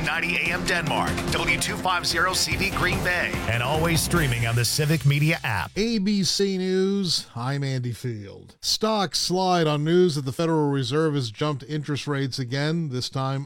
690 AM Denmark, W250CV Green Bay, and always streaming on the Civic Media app. ABC News, I'm Andy Field. Stocks slide on news that the Federal Reserve has jumped interest rates again, this time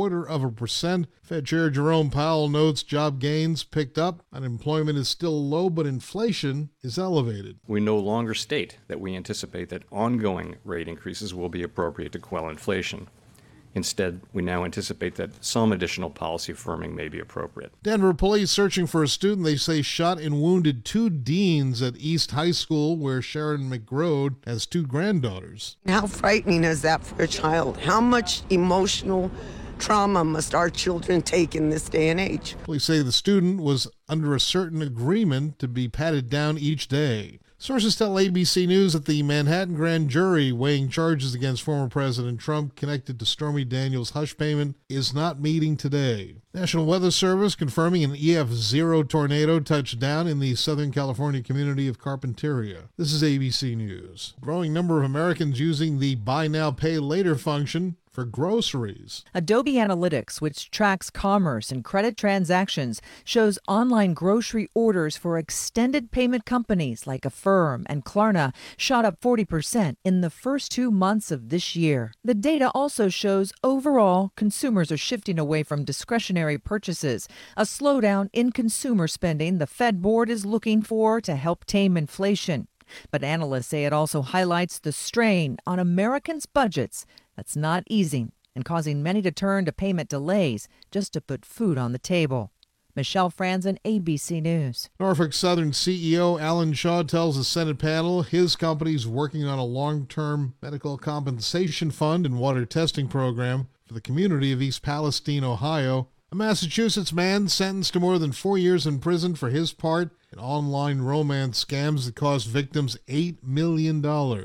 0.25%. Fed Chair Jerome Powell notes job gains picked up. Unemployment is still low, but inflation is elevated. We no longer state that we anticipate that ongoing rate increases will be appropriate to quell inflation. Instead, we now anticipate that some additional policy firming may be appropriate. Denver police searching for a student they say shot and wounded 2 deans at East High School, where Sharon McGrode has 2 granddaughters. How frightening is that for a child? How much emotional trauma must our children take in this day and age? Police say the student was under a certain agreement to be patted down each day. Sources tell ABC News that the Manhattan grand jury weighing charges against former President Trump connected to Stormy Daniels' hush payment is not meeting today. National Weather Service confirming an EF0 tornado touched down in the Southern California community of Carpinteria. This is ABC News. Growing number of Americans using the Buy Now, Pay Later function for groceries. Adobe Analytics, which tracks commerce and credit transactions, shows online grocery orders for extended payment companies like Affirm and Klarna shot up 40% in the first 2 months of this year. The data also shows overall consumers are shifting away from discretionary purchases, a slowdown in consumer spending the Fed board is looking for to help tame inflation. But analysts say it also highlights the strain on Americans' budgets that's not easing and causing many to turn to payment delays just to put food on the table. Michelle Franzen, ABC News. Norfolk Southern CEO Alan Shaw tells the Senate panel his company's working on a long-term medical compensation fund and water testing program for the community of East Palestine, Ohio. A Massachusetts man sentenced to more than 4 years in prison for his part in online romance scams that cost victims $8 million.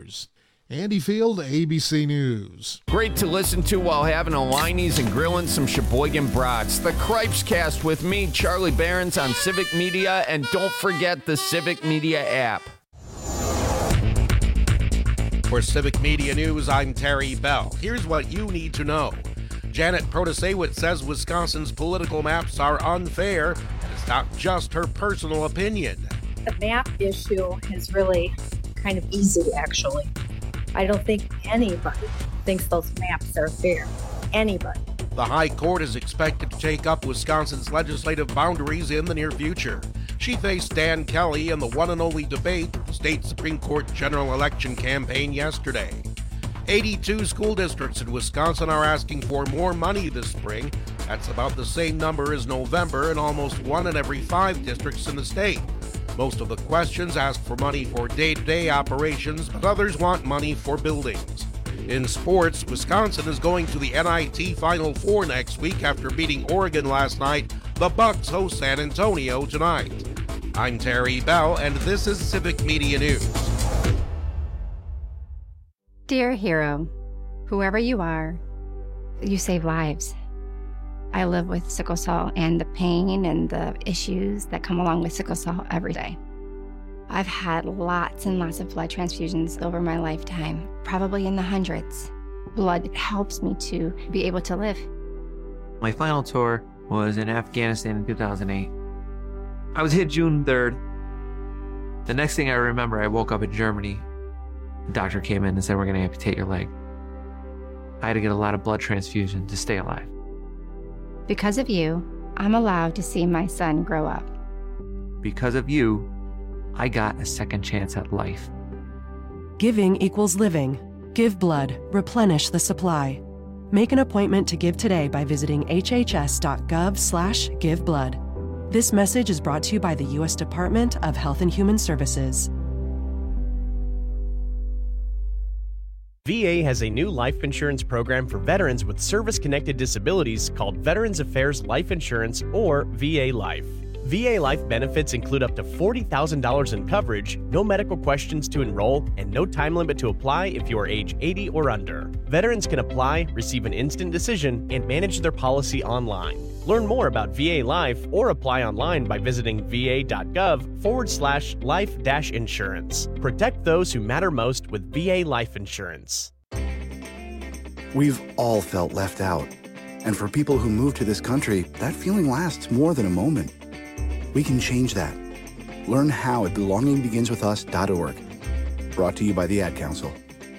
Andy Field, ABC News. Great to listen to while having a Liney's and grilling some Sheboygan brats. The Cripes Cast with me, Charlie Behrens, on Civic Media, and don't forget the Civic Media app. For Civic Media News, I'm Terry Bell. Here's what you need to know. Janet Protasewicz says Wisconsin's political maps are unfair, and it's not just her personal opinion. The map issue is really kind of easy, actually. I don't think anybody thinks those maps are fair. Anybody. The High Court is expected to take up Wisconsin's legislative boundaries in the near future. She faced Dan Kelly in the one and only debate, the state Supreme Court general election campaign yesterday. 82 school districts in Wisconsin are asking for more money this spring. That's about the same number as November in almost 1 in every 5 districts in the state. Most of the questions ask for money for day-to-day operations, but others want money for buildings. In sports, Wisconsin is going to the NIT Final Four next week after beating Oregon last night. The Bucks host San Antonio tonight. I'm Terry Bell, and this is Civic Media News. Dear hero, whoever you are, you save lives. I live with sickle cell and the pain and the issues that come along with sickle cell every day. I've had lots and lots of blood transfusions over my lifetime, probably in the hundreds. Blood helps me to be able to live. My final tour was in Afghanistan in 2008. I was hit June 3rd. The next thing I remember, I woke up in Germany. The doctor came in and said, "We're going to amputate your leg." I had to get a lot of blood transfusion to stay alive. Because of you, I'm allowed to see my son grow up. Because of you, I got a second chance at life. Giving equals living. Give blood. Replenish the supply. Make an appointment to give today by visiting hhs.gov/giveblood. This message is brought to you by the U.S. Department of Health and Human Services. VA has a new life insurance program for veterans with service-connected disabilities called Veterans Affairs Life Insurance, or VA Life. VA Life benefits include up to $40,000 in coverage, no medical questions to enroll, and no time limit to apply if you are age 80 or under. Veterans can apply, receive an instant decision, and manage their policy online. Learn more about VA Life or apply online by visiting va.gov/life-insurance. Protect those who matter most with VA Life Insurance. We've all felt left out. And for people who move to this country, that feeling lasts more than a moment. We can change that. Learn how at belongingbeginswithus.org. Brought to you by the Ad Council.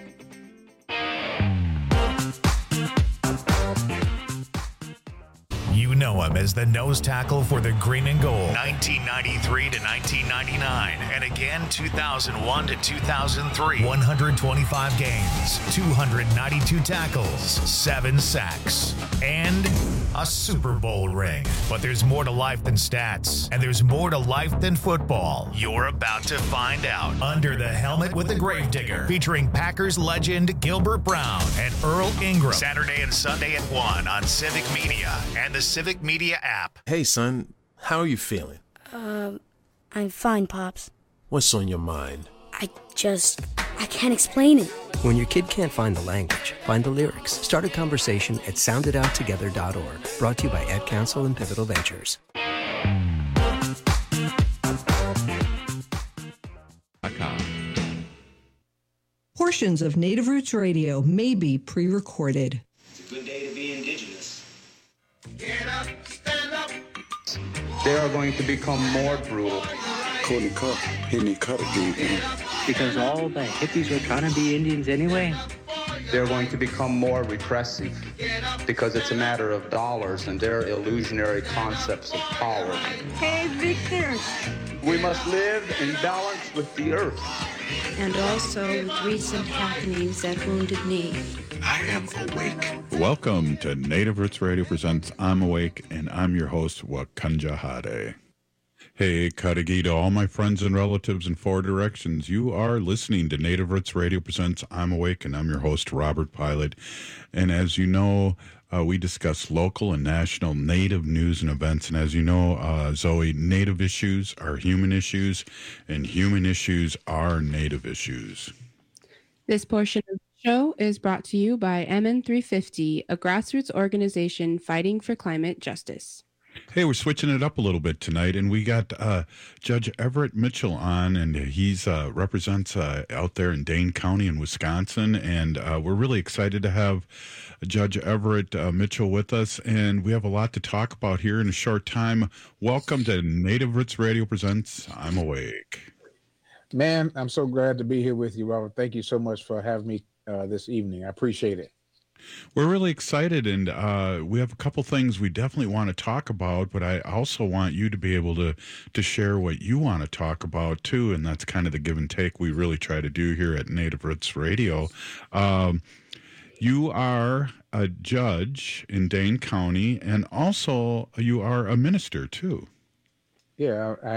You know him as the nose tackle for the Green and Gold, 1993 to 1999, and again 2001 to 2003. 125 games, 292 tackles, 7 sacks, and a Super Bowl ring. But there's more to life than stats, and there's more to life than football. You're about to find out. Under the Helmet with the Gravedigger, featuring Packers legend Gilbert Brown and Earl Ingram. Saturday and Sunday at 1 on Civic Media and the Civic Media app. Hey, son, how are you feeling? I'm fine, Pops. What's on your mind? I can't explain it. When your kid can't find the language, find the lyrics. Start a conversation at soundedouttogether.org. Brought to you by Ad Council and Pivotal Ventures. Portions of Native Roots Radio may be pre-recorded. It's a good day to be indigenous. Get up, stand up. They are going to become more brutal. Couldn't cut, hitting cut again. Because all the hippies were trying to be Indians anyway. They're going to become more repressive because it's a matter of dollars and their illusionary concepts of power. Hey, Victor. We must live in balance with the earth. And also with recent happenings at Wounded Knee. I am awake. Welcome to Native Roots Radio presents I'm Awake, and I'm your host, Wakanja Hade. Hey, Kadagi, to all my friends and relatives in 4 directions, you are listening to Native Roots Radio presents I'm Awake, and I'm your host, Robert Pilot. And as you know, we discuss local and national Native news and events. And as you know, Zoe, Native issues are human issues, and human issues are Native issues. This portion of the show is brought to you by MN350, a grassroots organization fighting for climate justice. Hey, we're switching it up a little bit tonight, and we got Judge Everett Mitchell on, and he's represents out there in Dane County in Wisconsin, and we're really excited to have Judge Everett Mitchell with us, and we have a lot to talk about here in a short time. Welcome to Native Roots Radio presents I'm Awake. Man, I'm so glad to be here with you, Robert. Thank you so much for having me this evening. I appreciate it. We're really excited, and we have a couple things we definitely want to talk about, but I also want you to be able to share what you want to talk about, too, and that's kind of the give and take we really try to do here at Native Roots Radio. You are a judge in Dane County, and also you are a minister, too. Yeah, I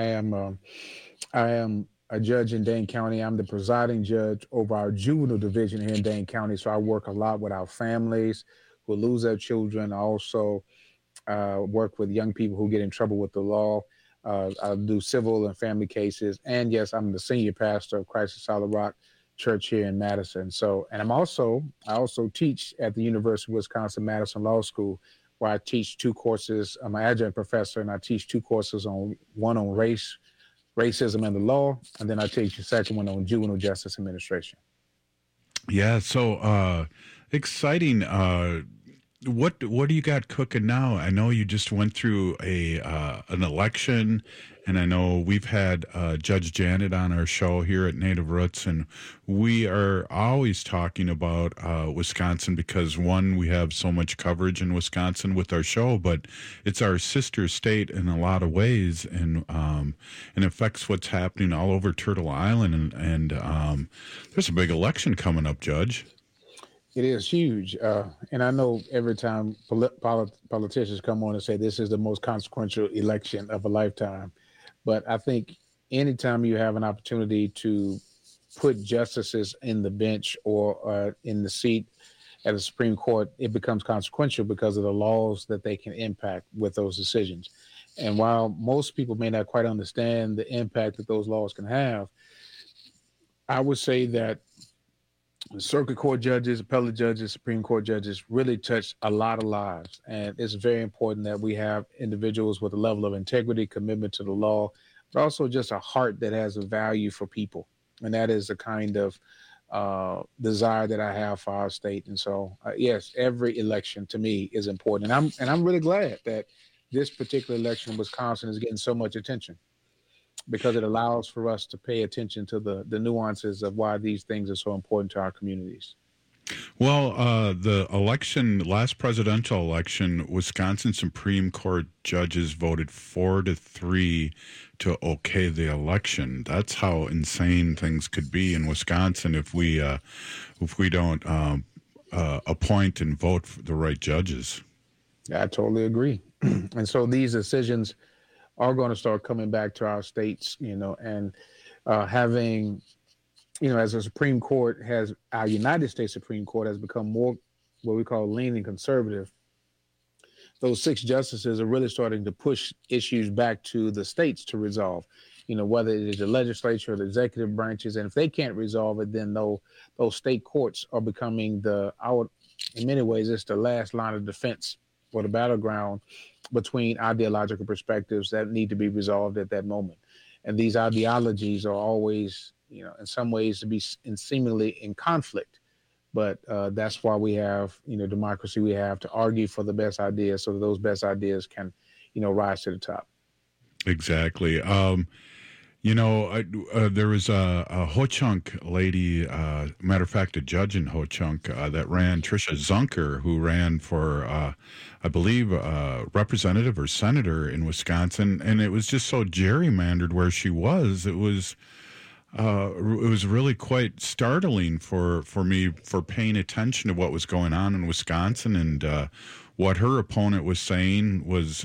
am a judge in Dane County. I'm the presiding judge over our juvenile division here in Dane County. So I work a lot with our families who lose their children. I also work with young people who get in trouble with the law. I do civil and family cases. And yes, I'm the senior pastor of Christ of Solid Rock Church here in Madison. So, and I also teach at the University of Wisconsin-Madison Law School, where I teach 2 courses. I'm an adjunct professor, and I teach 2 courses one on racism and the law, and then I teach the second one on juvenile justice administration. Yeah, so exciting. What do you got cooking now? I know you just went through an election, and I know we've had Judge Janet on our show here at Native Roots, and we are always talking about Wisconsin because, one, we have so much coverage in Wisconsin with our show, but it's our sister state in a lot of ways, and it affects what's happening all over Turtle Island, and there's a big election coming up, Judge. It is huge. And I know every time politicians come on and say this is the most consequential election of a lifetime. But I think anytime you have an opportunity to put justices in the bench or in the seat at the Supreme Court, it becomes consequential because of the laws that they can impact with those decisions. And while most people may not quite understand the impact that those laws can have, I would say that circuit court judges, appellate judges, Supreme Court judges really touch a lot of lives. And it's very important that we have individuals with a level of integrity, commitment to the law, but also just a heart that has a value for people. And that is the kind of desire that I have for our state. And so, yes, every election to me is important. And I'm really glad that this particular election in Wisconsin is getting so much attention, because it allows for us to pay attention to the nuances of why these things are so important to our communities. Well, the last presidential election, Wisconsin Supreme Court judges voted 4-3 to okay the election. That's how insane things could be in Wisconsin if we don't appoint and vote for the right judges. I totally agree. And so these decisions are going to start coming back to our states, and having, as the Supreme Court our United States Supreme Court has become more what we call leaning conservative. Those 6 justices are really starting to push issues back to the states to resolve, whether it is the legislature or the executive branches. And if they can't resolve it, then those state courts are becoming in many ways, it's the last line of defense or the battleground between ideological perspectives that need to be resolved at that moment. And these ideologies are always, in some ways to be seemingly in conflict. But that's why we have, democracy. We have to argue for the best ideas so that those best ideas can, rise to the top. Exactly. There was a Ho-Chunk lady, matter of fact, a judge in Ho-Chunk that ran, Tricia Zunker, who ran for, I believe, representative or senator in Wisconsin. And it was just so gerrymandered where she was. It was really quite startling for me for paying attention to what was going on in Wisconsin, and what her opponent was saying was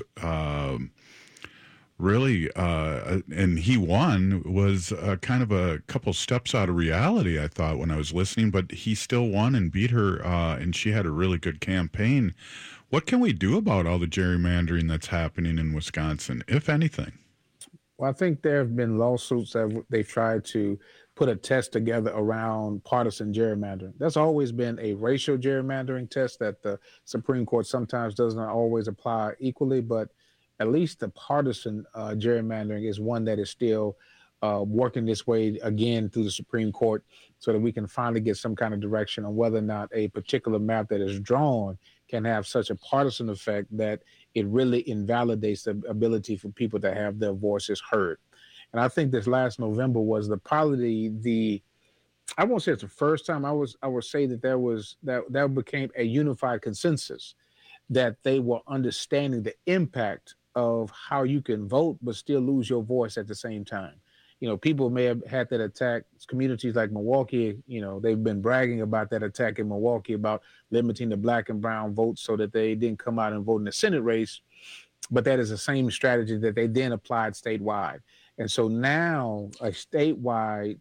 really, and he won, was kind of a couple steps out of reality, I thought, when I was listening, but he still won and beat her, and she had a really good campaign. What can we do about all the gerrymandering that's happening in Wisconsin, if anything? Well, I think there have been lawsuits that they've tried to put a test together around partisan gerrymandering. That's always been a racial gerrymandering test that the Supreme Court sometimes does not always apply equally, but at least the partisan gerrymandering is one that is still working this way again through the Supreme Court, so that we can finally get some kind of direction on whether or not a particular map that is drawn can have such a partisan effect that it really invalidates the ability for people to have their voices heard. And I think this last November was probably the I won't say it's the first time. I would say that that became a unified consensus that they were understanding the impact of how you can vote but still lose your voice at the same time. People may have had that attack. Communities like Milwaukee, they've been bragging about that attack in Milwaukee about limiting the black and brown votes so that they didn't come out and vote in the Senate race. But that is the same strategy that they then applied statewide. And so now a statewide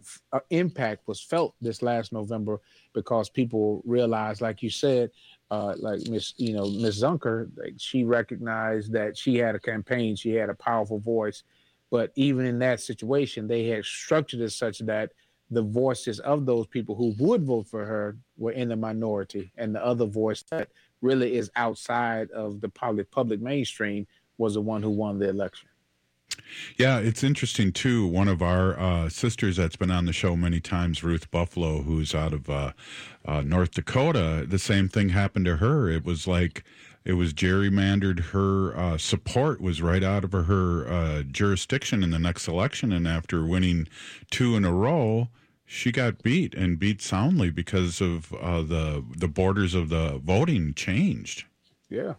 impact was felt this last November, because people realized, like you said, like Miss Zunker, she recognized that she had a campaign, she had a powerful voice. But even in that situation, they had structured it such that the voices of those people who would vote for her were in the minority, and the other voice that really is outside of the public mainstream was the one who won the election. Yeah, it's interesting, too. One of our sisters that's been on the show many times, Ruth Buffalo, who's out of North Dakota, the same thing happened to her. It was gerrymandered. Her support was right out of her jurisdiction in the next election, and after winning 2 in a row, she got beat soundly because of the borders of the voting changed. Yeah.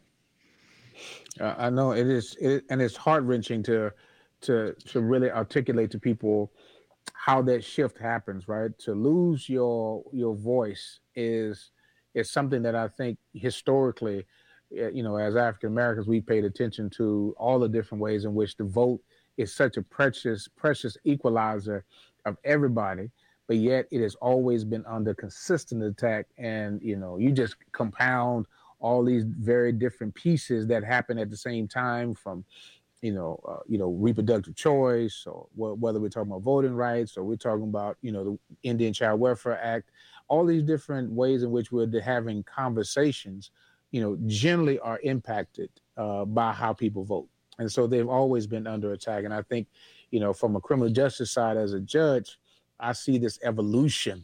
I know it is, and it's heart-wrenching to really articulate to people how that shift happens, right? To lose your voice is something that I think historically, as African Americans, we paid attention to all the different ways in which the vote is such a precious equalizer of everybody, but yet it has always been under consistent attack, and you just compound all these very different pieces that happen at the same time, from reproductive choice, or whether we're talking about voting rights, or we're talking about the Indian Child Welfare Act. All these different ways in which we're having conversations generally are impacted by how people vote, and so they've always been under attack. And I think from a criminal justice side, as a judge, I see this evolution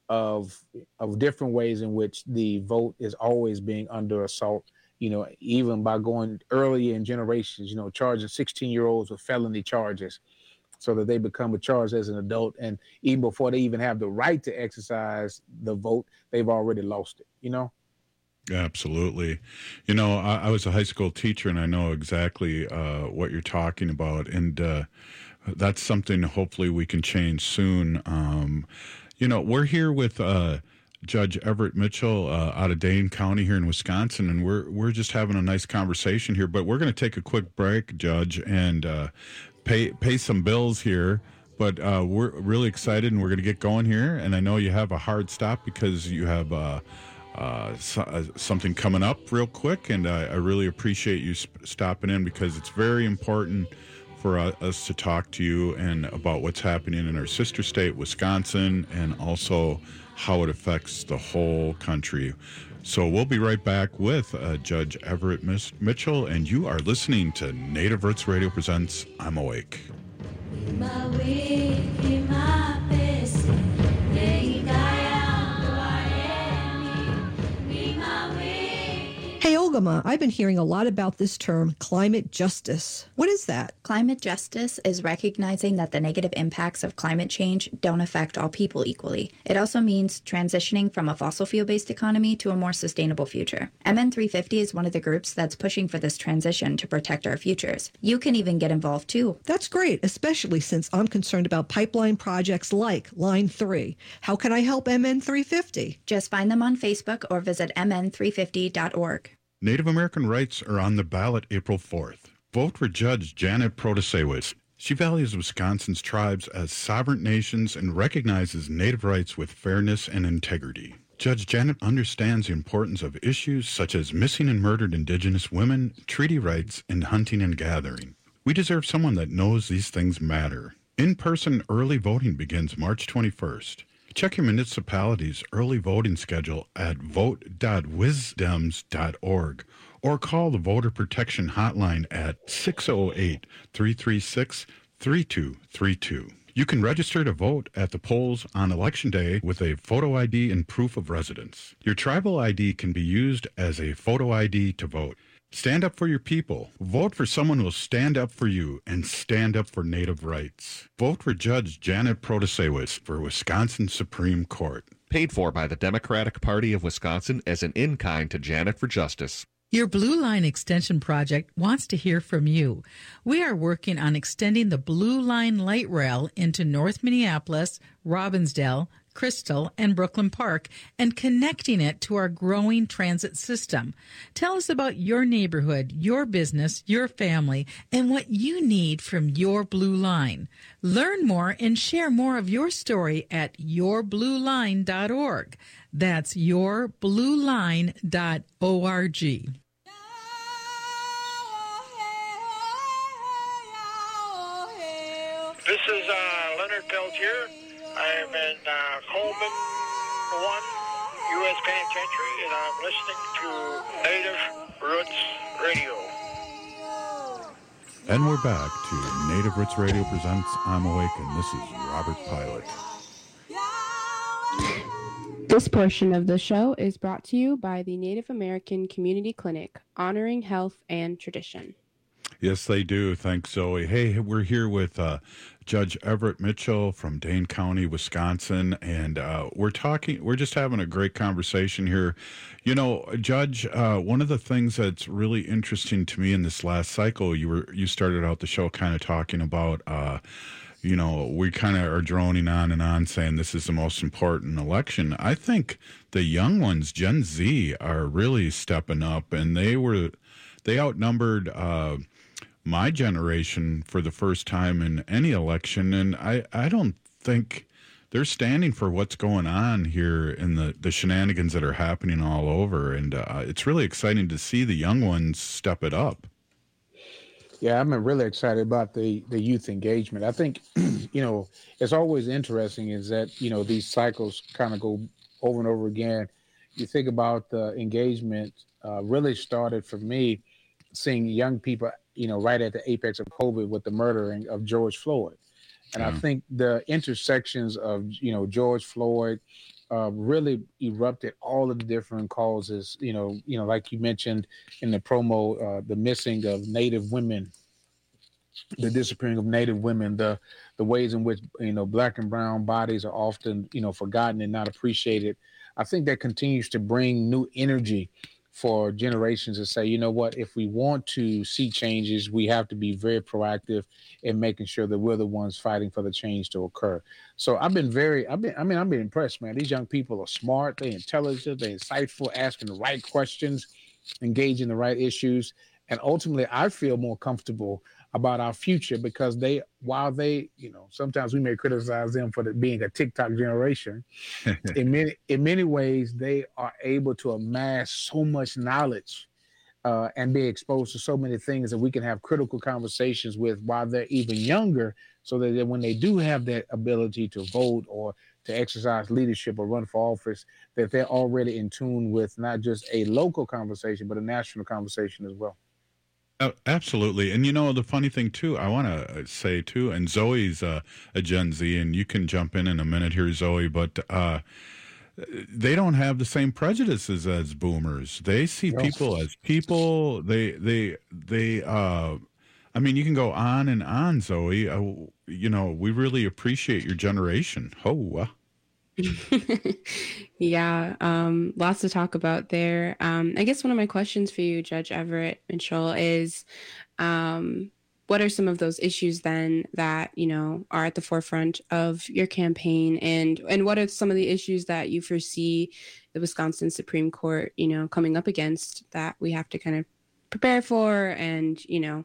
of different ways in which the vote is always being under assault. Even by going early in generations, charging 16-year-olds with felony charges so that they become charged as an adult. And even before they even have the right to exercise the vote, they've already lost it, Absolutely. I was a high school teacher, and I know exactly what you're talking about. And that's something hopefully we can change soon. We're here with Judge Everett Mitchell out of Dane County here in Wisconsin, and we're just having a nice conversation here. But we're going to take a quick break, Judge, and pay some bills here. But we're really excited, and we're going to get going here. And I know you have a hard stop because you have something coming up real quick, and I really appreciate you stopping in because it's very important for us to talk to you and about what's happening in our sister state, Wisconsin, and also how it affects the whole country. So we'll be right back with Judge Everett Mitchell, and you are listening to Native Roots Radio Presents I'm Awake. Hey, Olgama, I've been hearing a lot about this term, climate justice. What is that? Climate justice is recognizing that the negative impacts of climate change don't affect all people equally. It also means transitioning from a fossil fuel-based economy to a more sustainable future. MN350 is one of the groups that's pushing for this transition to protect our futures. You can even get involved too. That's great, especially since I'm concerned about pipeline projects like Line 3. How can I help MN350? Just find them on Facebook or visit mn350.org. Native American rights are on the ballot April 4th. Vote for Judge Janet Protasewicz. She values Wisconsin's tribes as sovereign nations and recognizes Native rights with fairness and integrity. Judge Janet understands the importance of issues such as missing and murdered Indigenous women, treaty rights, and hunting and gathering. We deserve someone that knows these things matter. In-person early voting begins March 21st. Check your municipality's early voting schedule at vote.wisdems.org or call the Voter Protection Hotline at 608-336-3232. You can register to vote at the polls on Election Day with a photo ID and proof of residence. Your tribal ID can be used as a photo ID to vote. Stand up for your people. Vote for someone who will stand up for you and stand up for Native rights. Vote for Judge Janet Protasewicz for Wisconsin Supreme Court. Paid for by the Democratic Party of Wisconsin as an in-kind to Janet for Justice. Your Blue Line Extension Project wants to hear from you. We are working on extending the Blue Line light rail into North Minneapolis, Robbinsdale, Crystal, and Brooklyn Park and connecting it to our growing transit system. Tell us about your neighborhood, your business, your family, and what you need from your Blue Line. Learn more and share more of your story at yourblueline.org. That's yourblueline.org. This is Leonard Peltier. I am in Coleman 1 U.S. Penitentiary, and I'm listening to Native Roots Radio. And we're back to Native Roots Radio Presents I'm Awake, and this is Robert Pilot. This portion of the show is brought to you by the Native American Community Clinic, honoring health and tradition. Yes, they do. Thanks, Zoe. Hey, we're here with Judge Everett Mitchell from Dane County, Wisconsin, and we're just having a great conversation here. You know, Judge, one of the things that's really interesting to me in this last cycle, you started out the show kind of talking about, you know, we kind of are droning on and on saying this is the most important election. I think the young ones, Gen Z, are really stepping up, and they outnumbered my generation for the first time in any election, and I don't think they're standing for what's going on here in the shenanigans that are happening all over, and it's really exciting to see the young ones step it up. Yeah, I'm really excited about the youth engagement. I think, you know, it's always interesting is that, you know, these cycles kind of go over and over again. You think about the engagement really started for me seeing young people, you know, right at the apex of COVID with the murdering of George Floyd. And I think the intersections of, George Floyd really erupted all of the different causes, like you mentioned in the promo, the missing of Native women, the disappearing of Native women, the ways in which, Black and brown bodies are often, forgotten and not appreciated. I think that continues to bring new energy for generations to say, you know what, if we want to see changes, we have to be very proactive in making sure that we're the ones fighting for the change to occur. So I've been impressed, man. These young people are smart, they're intelligent, they're insightful, asking the right questions, engaging the right issues. And ultimately, I feel more comfortable about our future because while they, sometimes we may criticize them for being a TikTok generation, in many ways, they are able to amass so much knowledge and be exposed to so many things that we can have critical conversations with while they're even younger, so that when they do have that ability to vote or to exercise leadership or run for office, that they're already in tune with not just a local conversation, but a national conversation as well. Oh, absolutely. And the funny thing too, I want to say too, and Zoe's a Gen Z, and you can jump in a minute here, Zoe, but they don't have the same prejudices as boomers. They see people as people. They I mean, you can go on and on, Zoe. We really appreciate your generation. Yeah, lots to talk about there. I guess one of my questions for you, Judge Everett Mitchell, is what are some of those issues then that, are at the forefront of your campaign, and what are some of the issues that you foresee the Wisconsin Supreme Court, coming up against that we have to kind of prepare for and,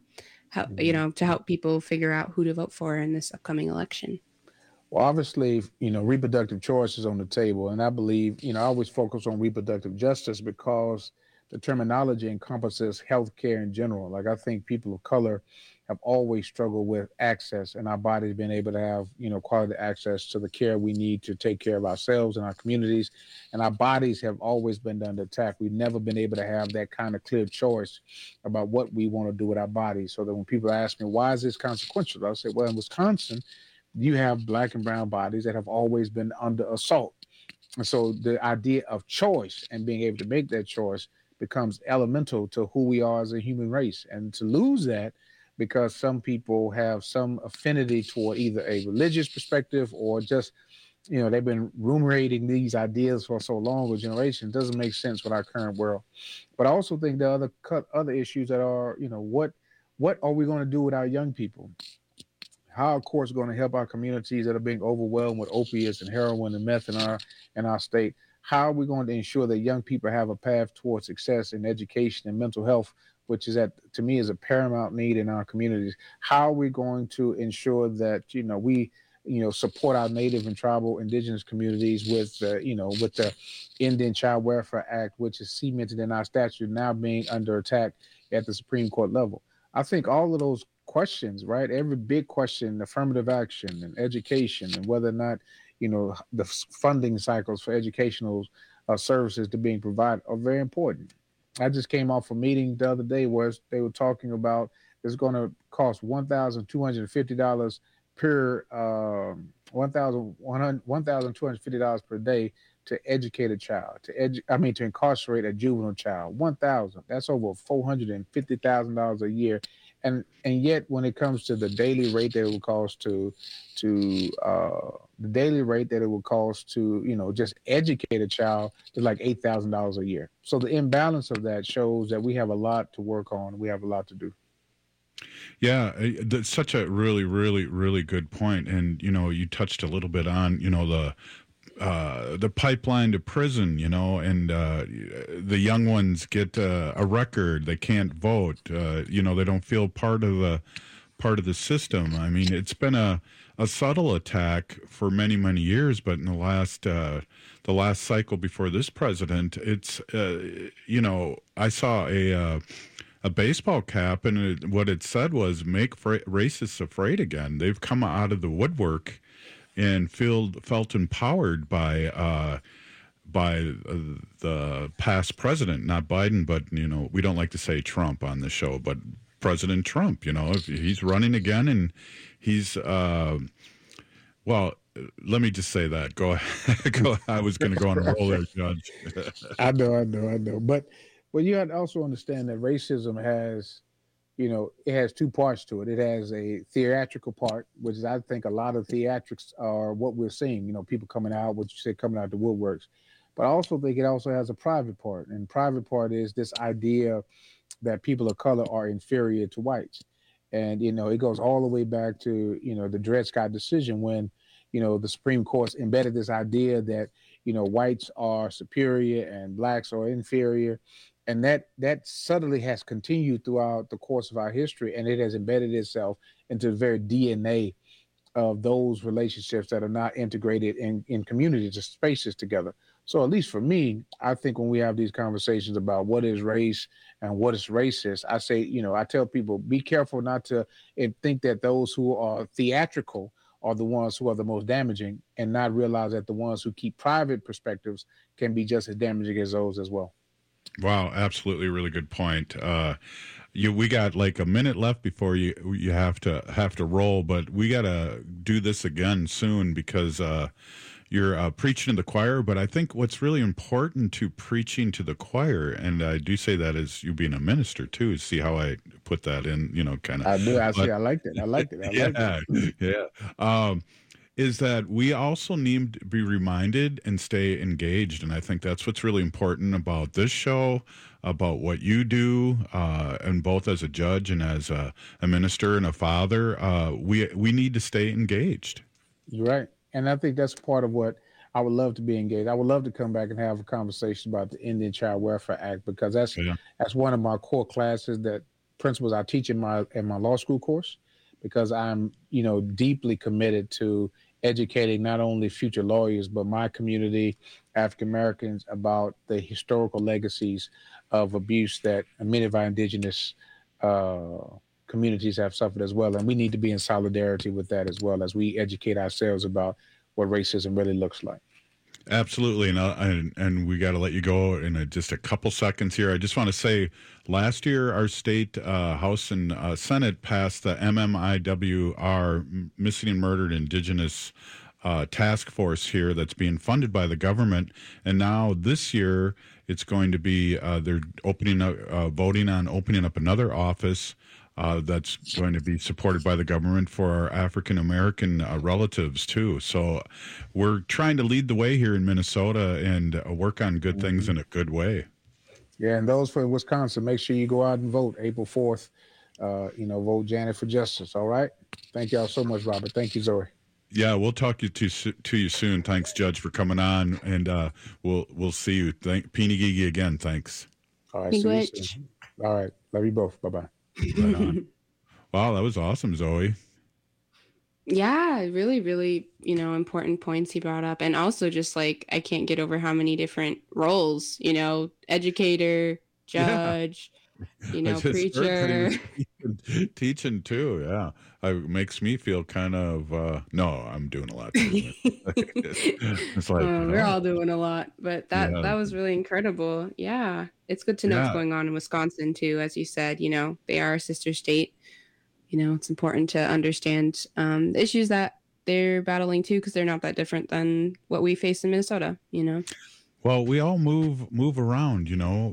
help, to help people figure out who to vote for in this upcoming election? Well, obviously, reproductive choice is on the table. And I believe, I always focus on reproductive justice because the terminology encompasses healthcare in general. Like, I think people of color have always struggled with access and our bodies being able to have, quality access to the care we need to take care of ourselves and our communities. And our bodies have always been under attack. We've never been able to have that kind of clear choice about what we want to do with our bodies. So that when people ask me, why is this consequential? I'll say, well, in Wisconsin, you have Black and brown bodies that have always been under assault. And so the idea of choice and being able to make that choice becomes elemental to who we are as a human race. And to lose that because some people have some affinity toward either a religious perspective or just, they've been ruminating these ideas for so long, a generation, doesn't make sense with our current world. But I also think there are other issues that are, what are we going to do with our young people? How are courts going to help our communities that are being overwhelmed with opiates and heroin and meth in our state? How are we going to ensure that young people have a path towards success in education and mental health, which is to me is a paramount need in our communities? How are we going to ensure that we support our Native and tribal indigenous communities with the Indian Child Welfare Act, which is cemented in our statute, now being under attack at the Supreme Court level? I think all of those questions, right? Every big question, affirmative action and education, and whether or not, the funding cycles for educational services to being provided are very important. I just came off a meeting the other day where they were talking about it's going to cost $1,250 per $1,250 per day to educate a child, to incarcerate a juvenile child. $1,000. That's over $450,000 a year. And yet, when it comes to the daily rate that it would cost to just educate a child, is like $8,000 a year. So the imbalance of that shows that we have a lot to work on. We have a lot to do. Yeah, that's such a really, really, really good point. And you touched a little bit on the pipeline to prison, and the young ones get a record. They can't vote. They don't feel part of the system. I mean, it's been a subtle attack for many, many years, but in the last cycle before this president, it's I saw a baseball cap, and what it said was "Make racists afraid again." They've come out of the woodwork and felt empowered by the past president, not Biden, but we don't like to say Trump on the show, but President Trump. If he's running again, and he's Well, let me just say that. Go ahead. I was going to go on a roll there, Judge. I know. But you have to also understand that racism has, it has two parts to it. It has a theatrical part, which is, I think, a lot of theatrics are what we're seeing. People coming out, what you said, coming out the woodworks. But I also think it also has a private part, and private part is this idea that people of color are inferior to whites. And, it goes all the way back to, the Dred Scott decision when, the Supreme Court embedded this idea that, whites are superior and blacks are inferior. And that subtly has continued throughout the course of our history. And it has embedded itself into the very DNA of those relationships that are not integrated in communities or spaces together. So at least for me, I think when we have these conversations about what is race and what is racist, I say, I tell people, be careful not to think that those who are theatrical are the ones who are the most damaging, and not realize that the ones who keep private perspectives can be just as damaging as those as well. Wow, absolutely, really good point. We got like a minute left before you have to roll, but we got to do this again soon because you're preaching to the choir. But I think what's really important to preaching to the choir, and I do say that as you being a minister too, see how I put that in, kind of. I do. I liked it. Yeah. Is that we also need to be reminded and stay engaged. And I think that's what's really important about this show, about what you do, and both as a judge and as a minister and a father. We need to stay engaged. You're right. And I think that's part of what I would love to be engaged. I would love to come back and have a conversation about the Indian Child Welfare Act, because that's one of my core classes, that principles I teach in my law school course, because I'm, deeply committed to educating not only future lawyers, but my community, African Americans, about the historical legacies of abuse that many of our indigenous communities have suffered as well. And we need to be in solidarity with that as well, as we educate ourselves about what racism really looks like. Absolutely. And we got to let you go in just a couple seconds here. I just want to say, last year, our state House and Senate passed the MMIWR, Missing and Murdered Indigenous Task Force here, that's being funded by the government. And now this year, it's going to be, they're voting on opening up another office that's going to be supported by the government for our African-American relatives, too. So we're trying to lead the way here in Minnesota and work on good things in a good way. Yeah, and those for Wisconsin, make sure you go out and vote April 4th. Vote Janet for Justice, all right? Thank y'all so much, Robert. Thank you, Zoe. Yeah, we'll talk to you soon. Thanks, Judge, for coming on, and we'll see you. Peeny Gigi again. Thanks. All right, see you soon. All right, love you both. Bye-bye. Right on. Wow, that was awesome, Zoe. Yeah, really, really, important points he brought up. And also just like, I can't get over how many different roles, educator, judge, preacher. Teaching too, yeah. It makes me feel kind of, no, I'm doing a lot. It's like, we're all doing a lot, but that was really incredible. Yeah. It's good to know what's going on in Wisconsin too. As you said, they are a sister state. It's important to understand the issues that they're battling too, because they're not that different than what we face in Minnesota, Well, we all move around,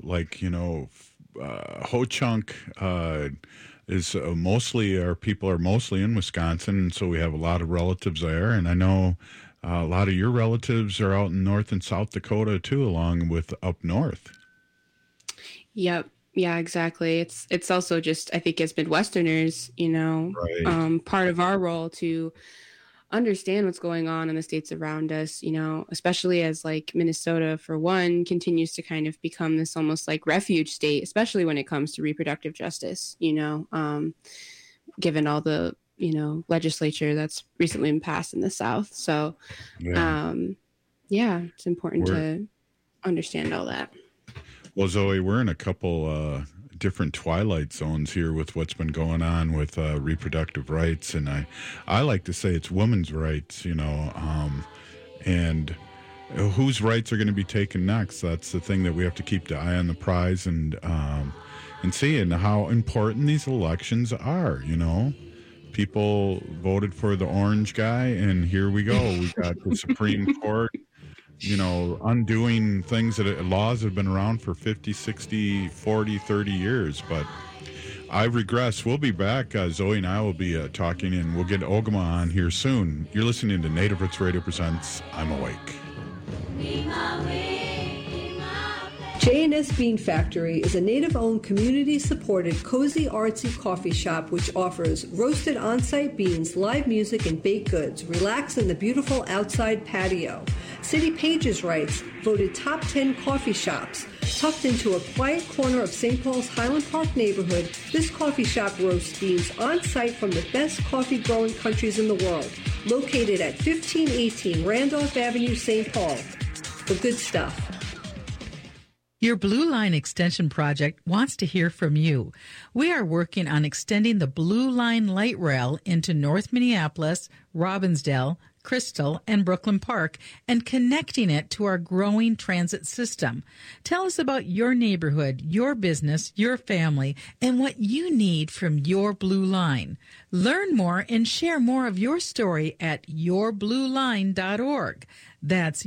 Ho-Chunk is mostly, our people are mostly in Wisconsin, and so we have a lot of relatives there. And I know a lot of your relatives are out in North and South Dakota too, along with up north. Yep. Yeah, exactly. It's also just, I think as Midwesterners, right. Part of our role to understand what's going on in the states around us, especially as like Minnesota, for one, continues to kind of become this almost like refuge state, especially when it comes to reproductive justice, given all the, legislature that's recently been passed in the South. So, it's important to understand all that. Well, Zoe, we're in a couple different twilight zones here with what's been going on with reproductive rights, and I like to say it's women's rights, and whose rights are going to be taken next. That's the thing that we have to keep the eye on the prize and seeing how important these elections are. people voted for the orange guy, and here we go. We got the Supreme Court, undoing things laws that have been around for 50, 60, 40, 30 years. But I regress. We'll be back. Zoe and I will be talking, and we'll get Ogama on here soon. You're listening to Native Roots Radio Presents I'm Awake. J&S Bean Factory is a native-owned, community-supported, cozy, artsy coffee shop which offers roasted on-site beans, live music, and baked goods. Relax in the beautiful outside patio. City Pages writes, voted top 10 coffee shops. Tucked into a quiet corner of St. Paul's Highland Park neighborhood, this coffee shop roasts beans on-site from the best coffee-growing countries in the world. Located at 1518 Randolph Avenue, St. Paul. The good stuff. Your Blue Line Extension project wants to hear from you. We are working on extending the Blue Line light rail into North Minneapolis, Robbinsdale, Crystal, and Brooklyn Park and connecting it to our growing transit system. Tell us about your neighborhood, your business, your family, and what you need from your Blue Line. Learn more and share more of your story at yourblueline.org. That's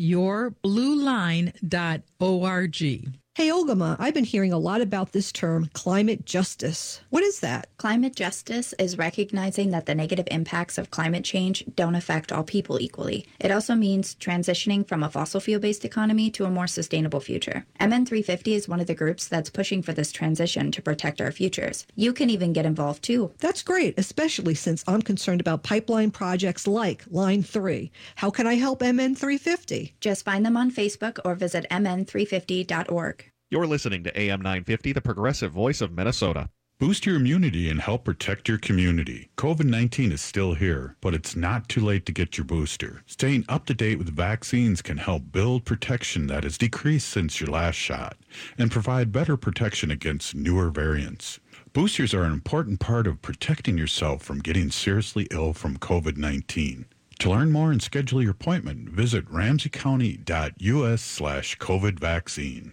yourblueline.org. Hey, Ogama, I've been hearing a lot about this term, climate justice. What is that? Climate justice is recognizing that the negative impacts of climate change don't affect all people equally. It also means transitioning from a fossil fuel-based economy to a more sustainable future. MN350 is one of the groups that's pushing for this transition to protect our futures. You can even get involved too. That's great, especially since I'm concerned about pipeline projects like Line 3. How can I help MN350? Just find them on Facebook or visit mn350.org. You're listening to AM 950, the progressive voice of Minnesota. Boost your immunity and help protect your community. COVID-19 is still here, but it's not too late to get your booster. Staying up to date with vaccines can help build protection that has decreased since your last shot and provide better protection against newer variants. Boosters are an important part of protecting yourself from getting seriously ill from COVID-19. To learn more and schedule your appointment, visit ramseycounty.us/COVID vaccine.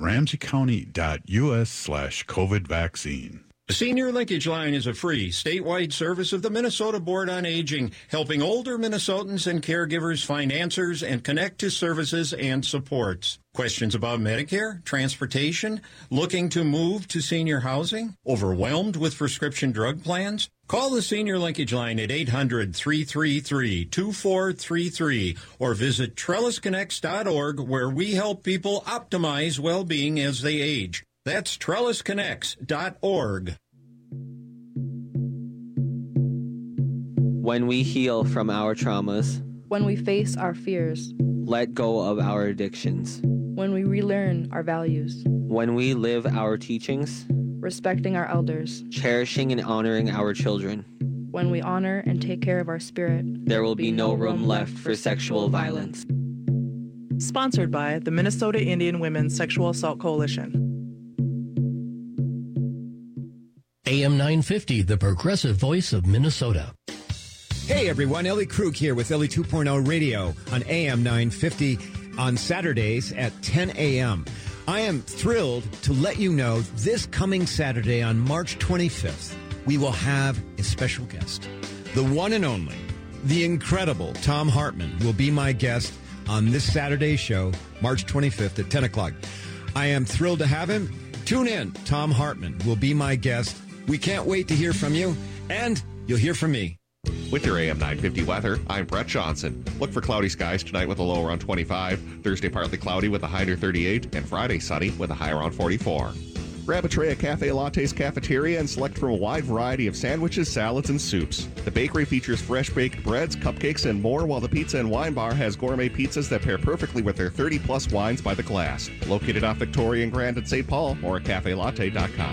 ramseycounty.us/COVID vaccine. The Senior Linkage Line is a free, statewide service of the Minnesota Board on Aging, helping older Minnesotans and caregivers find answers and connect to services and supports. Questions about Medicare, transportation, looking to move to senior housing, overwhelmed with prescription drug plans? Call the Senior Linkage Line at 800-333-2433 or visit trellisconnects.org, where we help people optimize well-being as they age. That's trellisconnects.org. When we heal from our traumas, when we face our fears, let go of our addictions, when we relearn our values, when we live our teachings, respecting our elders, cherishing and honoring our children, when we honor and take care of our spirit, there will be no room left for sexual violence. Sponsored by the Minnesota Indian Women's Sexual Assault Coalition. AM 950, the progressive voice of Minnesota. Hey everyone, Ellie Krug here with Ellie 2.0 Radio on AM 950 on Saturdays at 10 a.m. I am thrilled to let you know this coming Saturday on March 25th, we will have a special guest. The one and only, the incredible Thom Hartmann will be my guest on this Saturday show, March 25th at 10 o'clock. I am thrilled to have him. Tune in. Thom Hartmann will be my guest. We can't wait to hear from you, and you'll hear from me. With your AM 950 weather, I'm Brett Johnson. Look for cloudy skies tonight with a low around 25, Thursday partly cloudy with a high near 38, and Friday sunny with a high around 44. Grab a tray of Cafe Lattes Cafeteria and select from a wide variety of sandwiches, salads, and soups. The bakery features fresh baked breads, cupcakes, and more, while the pizza and wine bar has gourmet pizzas that pair perfectly with their 30-plus wines by the glass. Located off Victoria and Grand at St. Paul or at cafelatte.com.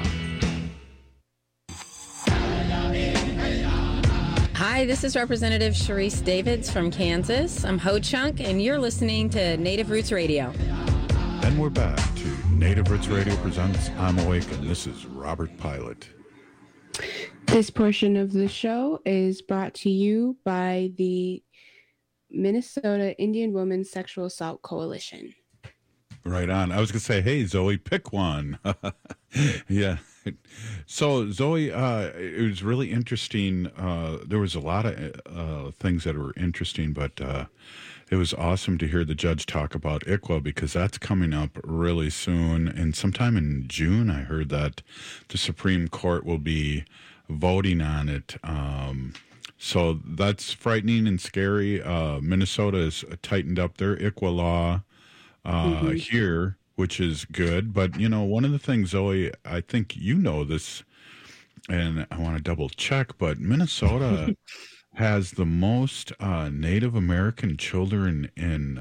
Hi, this is Representative Sharice Davids from Kansas. I'm Ho Chunk, and you're listening to Native Roots Radio. And we're back to Native Roots Radio presents I'm Awake, and this is Robert Pilot. This portion of the show is brought to you by the Minnesota Indian Women's Sexual Assault Coalition. Right on. I was going to say, hey, Zoe, pick one. Yeah. So, Zoe, it was really interesting. There was a lot of things that were interesting, but it was awesome to hear the judge talk about ICWA because that's coming up really soon. And sometime in June, I heard that the Supreme Court will be voting on it. So that's frightening and scary. Minnesota has tightened up their ICWA law here, which is good. But, you know, one of the things, Zoe, I think you know this, and I want to double check, but Minnesota has the most Native American children in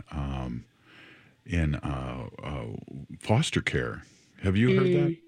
foster care. Have you heard that?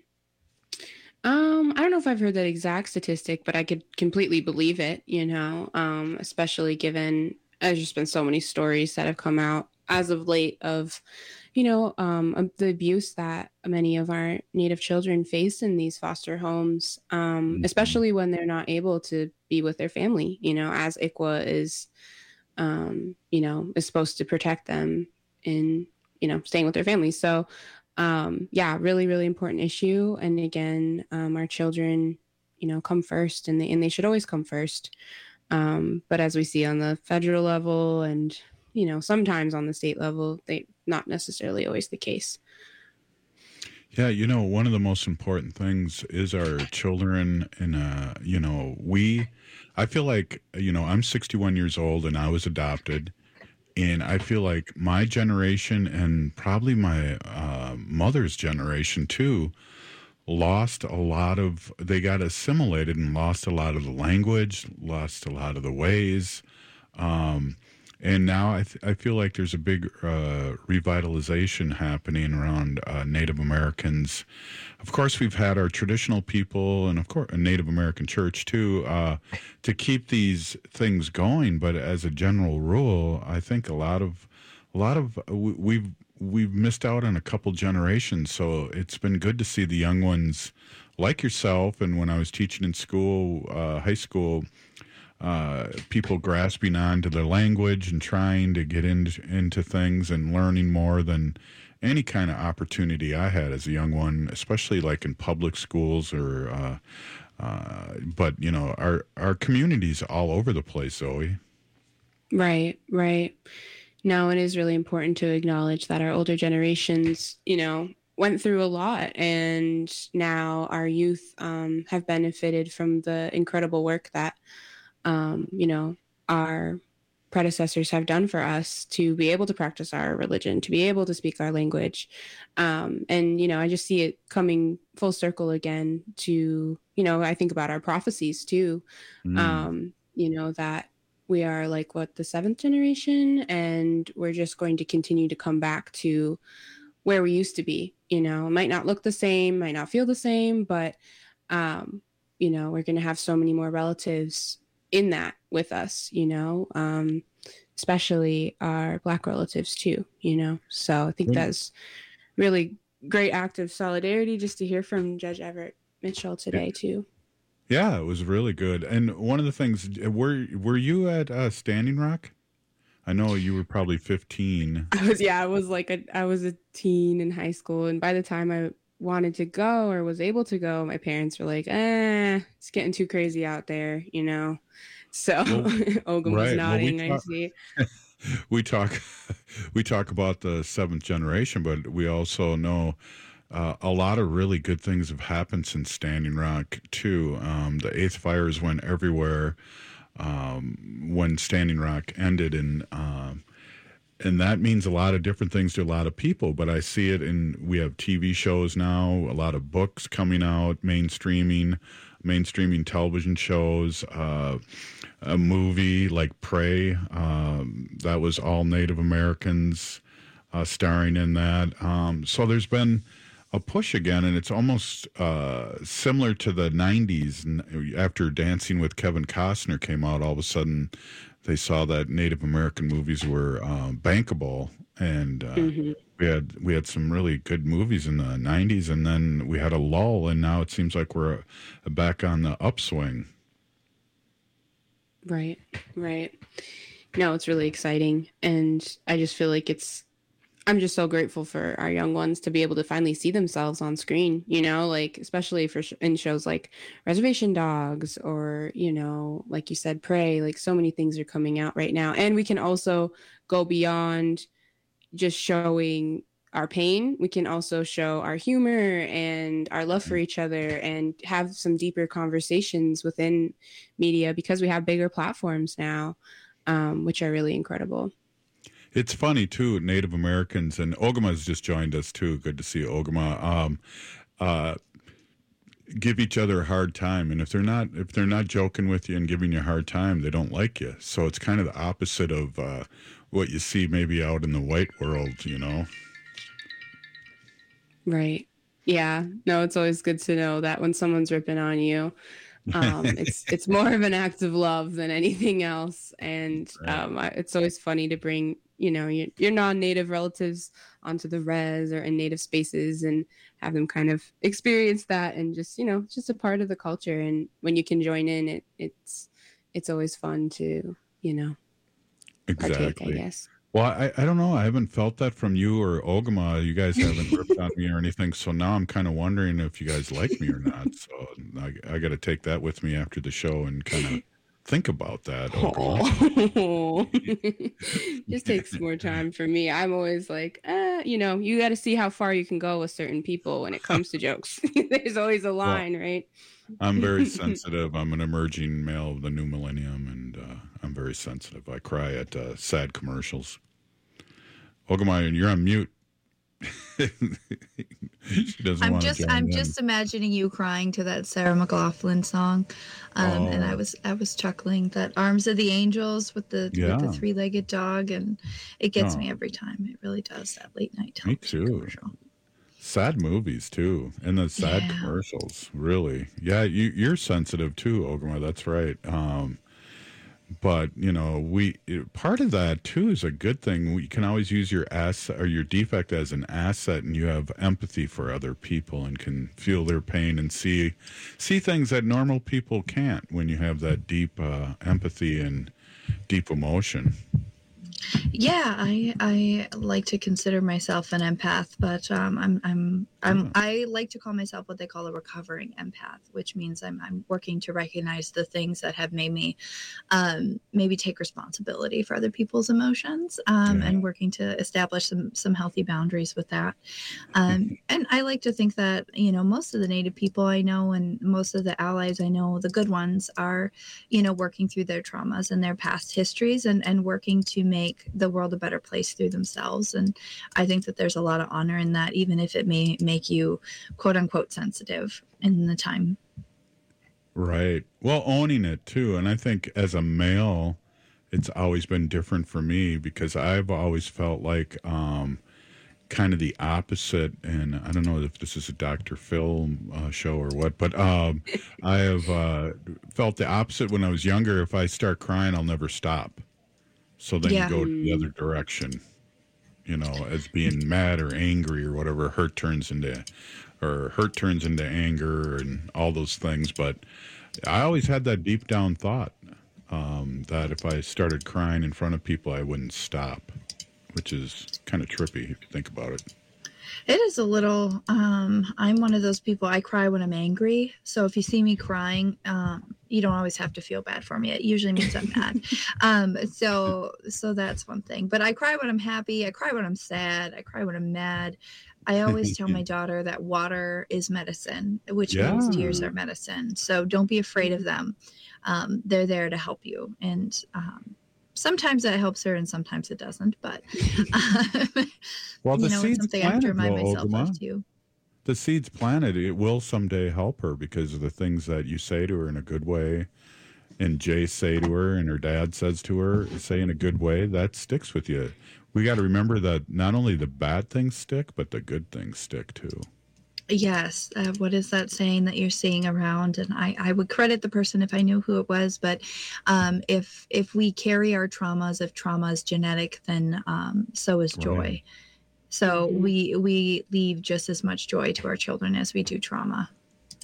I don't know if I've heard that exact statistic, but I could completely believe it, you know, especially given there's just been so many stories that have come out as of late of, you know, the abuse that many of our Native children face in these foster homes, especially when they're not able to be with their family, you know, as ICWA is, you know, is supposed to protect them in, you know, staying with their families. So, yeah, really, really important issue. And again, our children, you know, come first and they should always come first. But as we see on the federal level and, you know, sometimes on the state level, they not necessarily always the case. Yeah, you know, one of the most important things is our children. And, you know, I feel like, you know, I'm 61 years old and I was adopted. And I feel like my generation and probably my mother's generation too lost a lot of, they got assimilated and lost a lot of the language, lost a lot of the ways. And now I feel like there's a big revitalization happening around Native Americans. Of course, we've had our traditional people and, of course, a Native American church, too, to keep these things going. But as a general rule, I think we've missed out on a couple generations. So it's been good to see the young ones like yourself. And when I was teaching in school, high school, people grasping on to their language and trying to get into things and learning more than any kind of opportunity I had as a young one, especially like in public schools or, but you know, our communities all over the place, Zoe. Right. No, it is really important to acknowledge that our older generations, you know, went through a lot, and now our youth have benefited from the incredible work that you know, our predecessors have done for us to be able to practice our religion, to be able to speak our language. And, you know, I just see it coming full circle again to, you know, I think about our prophecies too, you know, that we are like, the seventh generation, and we're just going to continue to come back to where we used to be. You know, it might not look the same, might not feel the same, but, you know, we're going to have so many more relatives in that with us, you know, especially our Black relatives too, you know. So I think that's really great act of solidarity just to hear from Judge Everett Mitchell today too. Yeah, it was really good. And one of the things, were you at Standing Rock? I know you were probably 15. I was a teen in high school, and by the time I wanted to go or was able to go, my parents were like, it's getting too crazy out there, you know. So Ogum was nodding. I see. We talk about the seventh generation, but we also know a lot of really good things have happened since Standing Rock too. The Eighth Fires went everywhere when Standing Rock ended, and that means a lot of different things to a lot of people. But I see it we have TV shows now, a lot of books coming out, mainstreaming television shows, a movie like Prey, that was all Native Americans starring in that. So there's been a push again, and it's almost similar to the 90s. After Dancing with Kevin Costner came out, all of a sudden they saw that Native American movies were bankable, and we had some really good movies in the 90s, and then we had a lull, and now it seems like we're back on the upswing. Right. No, it's really exciting, and I just feel like it's I'm just so grateful for our young ones to be able to finally see themselves on screen, you know, like especially for in shows like Reservation Dogs or, you know, like you said, Prey. Like so many things are coming out right now. And we can also go beyond just showing our pain. We can also show our humor and our love for each other and have some deeper conversations within media because we have bigger platforms now, which are really incredible. It's funny too, Native Americans, and Ogama's just joined us too. Good to see you, Ogama. Give each other a hard time, and if they're not joking with you and giving you a hard time, they don't like you. So it's kind of the opposite of what you see maybe out in the white world, you know. Right. Yeah. No, it's always good to know that when someone's ripping on you, it's more of an act of love than anything else. And it's always funny to bring, you know, your non-native relatives onto the res or in native spaces and have them kind of experience that and just, you know, just a part of the culture. And when you can join in, it's always fun to, you know, partake, I guess. Well, I don't know. I haven't felt that from you or Ogama. You guys haven't ripped on me or anything. So now I'm kind of wondering if you guys like me or not. So I got to take that with me after the show and kind of think about that. Just takes more time for me. I'm always like, you know, you got to see how far you can go with certain people when it comes to jokes. There's always a line, right? I'm very sensitive. I'm an emerging male of the new millennium, and I'm very sensitive. I cry at sad commercials. Ogama, you're on mute. She doesn't want to join I'm in. just imagining you crying to that Sarah McLachlan song, and I was chuckling that "Arms of the Angels" with the three-legged dog, and it gets me every time. It really does, that late night television commercial. Sad movies too, and the sad commercials. Really, you're sensitive too, Ogama. That's right. But you know, part of that too is a good thing. We can always use your asset or your defect as an asset, and you have empathy for other people and can feel their pain and see things that normal people can't when you have that deep empathy and deep emotion. Yeah, I like to consider myself an empath, but I like to call myself what they call a recovering empath, which means I'm working to recognize the things that have made me maybe take responsibility for other people's emotions, and working to establish some healthy boundaries with that. And I like to think that, you know, most of the Native people I know and most of the allies I know, the good ones, are, you know, working through their traumas and their past histories and working to make the world a better place through themselves. And I think that there's a lot of honor in that, even if it may make you quote unquote sensitive in the time. Right. Well, owning it too. And I think as a male, it's always been different for me because I've always felt like kind of the opposite. And I don't know if this is a Dr. Phil show or what, but I have felt the opposite when I was younger. If I start crying, I'll never stop. So then you go the other direction, you know, as being mad or angry or whatever. Hurt turns into anger and all those things. But I always had that deep down thought that if I started crying in front of people, I wouldn't stop, which is kind of trippy if you think about it. It is a little, I'm one of those people, I cry when I'm angry. So if you see me crying, you don't always have to feel bad for me. It usually means I'm mad. So that's one thing. But I cry when I'm happy. I cry when I'm sad. I cry when I'm mad. I always tell my daughter that water is medicine, which means tears are medicine. So don't be afraid of them. They're there to help you. And sometimes that helps her and sometimes it doesn't. But, well, the it's something I have to remind myself of too. The seed's planted. It will someday help her because of the things that you say to her in a good way, and Jay say to her, and her dad says to her, say in a good way, that sticks with you. We got to remember that not only the bad things stick, but the good things stick too. Yes. What is that saying that you're seeing around? And I would credit the person if I knew who it was. But if we carry our traumas, if trauma is genetic, then so is joy. Right. So we leave just as much joy to our children as we do trauma.